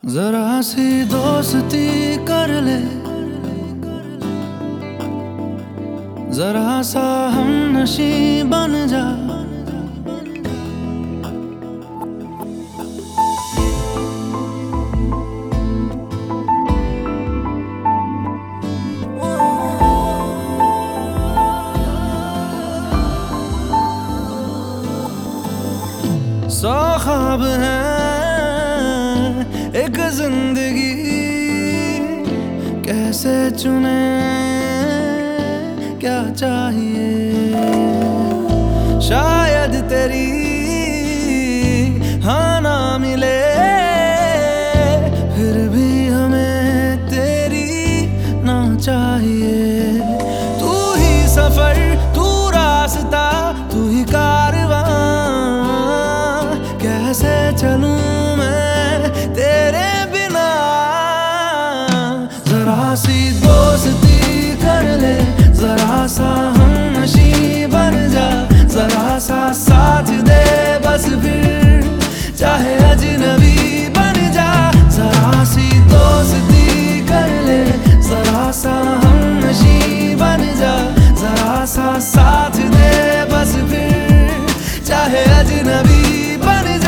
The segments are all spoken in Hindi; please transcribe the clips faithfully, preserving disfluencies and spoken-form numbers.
जरा सी दोस्ती कर ले, जरा सा हम नशी बन जा। सौ ख्वाब है एक जिंदगी, कैसे चुने क्या चाहिए। शायद तेरी हाँ ना मिले, फिर भी हमें तेरी ना चाहिए। तू ही सफर, तू रास्ता, तू ही कारवां, कैसे चलूं मैं तेरे बिना। जरा सी दोस्ती कर ले, जरा सा हम नशी बन जा। जरा सा साथ दे बस, फिर चाहे अजनबी बन जा। जरा सी दोस्ती कर ले, जरा सा हम नशी बन जा। जरा सा साथ दे बस, फिर चाहे अजनबी बन जा।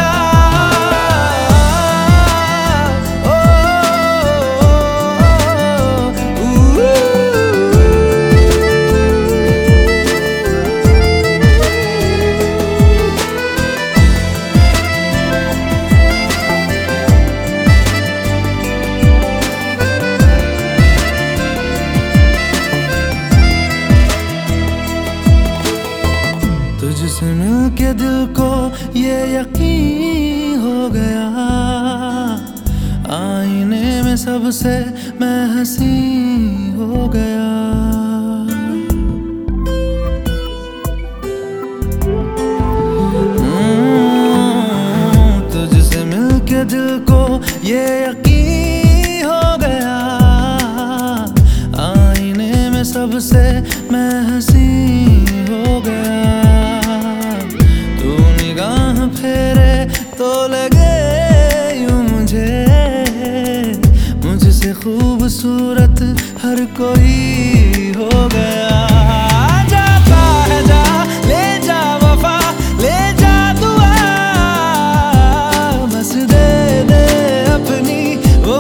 तुझसे मिलके दिल को ये यकीन हो गया, आईने में सबसे मैं हंसी हो गया। तुझसे मिलके दिल को ये यकीन हो गया, आईने में सबसे मैं हंसी हो गया। फेरे तो लगे यूं मुझे, मुझसे खूबसूरत हर कोई हो गया। जाता है जा, ले जा वफा, ले जा दुआ, बस दे दे अपनी वो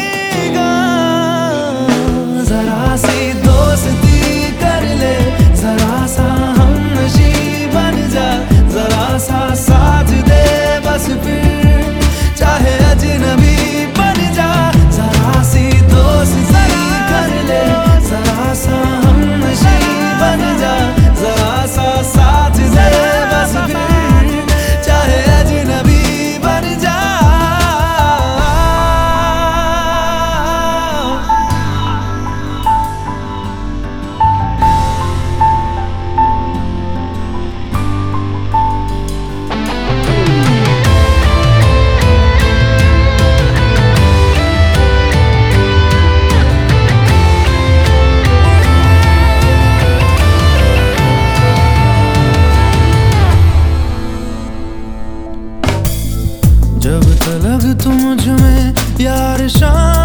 निगाह। जरा सी दोस्ती कर ले, जरा सा हम नशी बन जा। जरा सा साथ दे बस, फिर चाहे अजनबी बन जा। जरा सी दोस्ती कर ले, जरा सा हम नशी बन जा। जरा सा साथ दे बस, फिर चाहे अजनबी बन जा। जब तलक तुम मुझ में यार शान